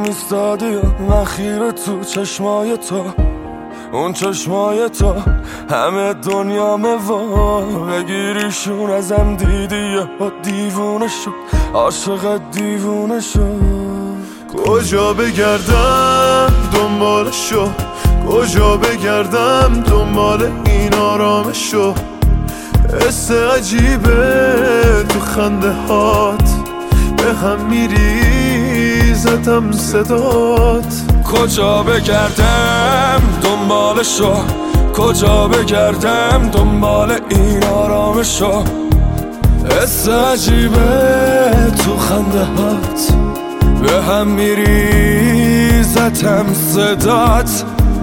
ایستادی و من خیره تو چشمای تو، اون چشمای تو همه دنیامه و بگیریشون ازم دیدی یا دیوونه شد، عاشق دیوونه شد. کجا بگردم دنبالشو، کجا بگردم دنبال این آرامشو، حس عجیبه تو خنده هات به هم میریزتم صدات. کجا بگردم دنبالشو، کجا بگردم دنبال این آرامشو، حس عجیبه تو خنده هات به هم میریزتم صدات.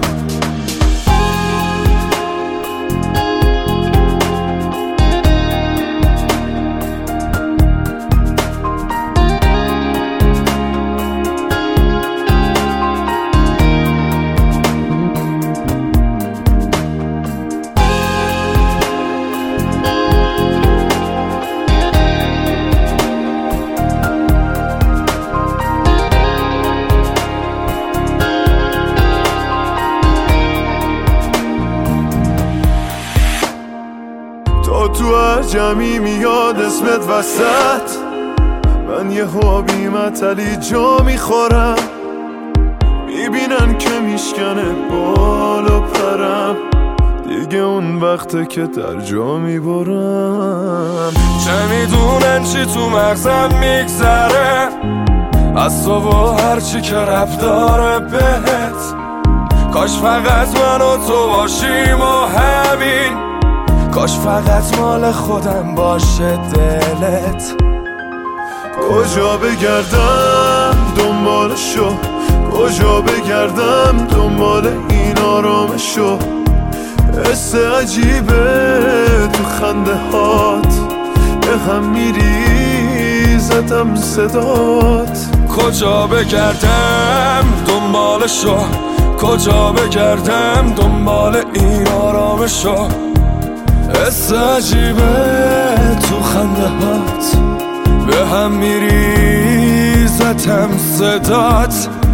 تا تو عجمی میاد اسمت وسط، من یه بی مطلی جا میخورم، میبینن که میشکنه بالا پرم، دیگه اون وقته که در جا میبرم. چه میدونن چی تو مغزم میگذره از تو و هرچی که رب داره بهت، کاش فقط من و تو باشیم و همین، کاش فقط مال خودم باشه دلت. کجا بگردم دنبالشو، کجا بگردم دنبال این آرامشو، حس عجیبه تو خنده هات به هم میریزتم صدات. کجا بگردم دنبالشو، کجا بگردم دنبال این آرامشو، حس عجیبه تو خنده هات به هم میریزتم صدات.